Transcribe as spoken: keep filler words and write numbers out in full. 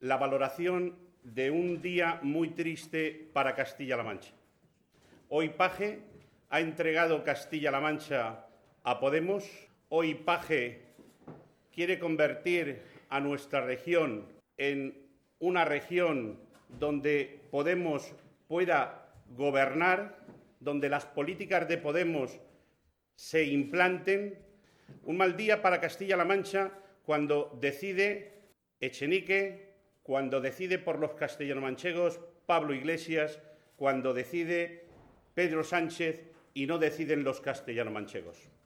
la valoración de un día muy triste para Castilla-La Mancha. Hoy Paje ha entregado Castilla-La Mancha a Podemos. Hoy Paje quiere convertir a nuestra región en una región donde Podemos pueda gobernar, donde las políticas de Podemos se implanten. Un mal día para Castilla-La Mancha cuando decide Echenique, cuando decide por los castellanomanchegos Pablo Iglesias, cuando decide Pedro Sánchez y no deciden los castellanomanchegos.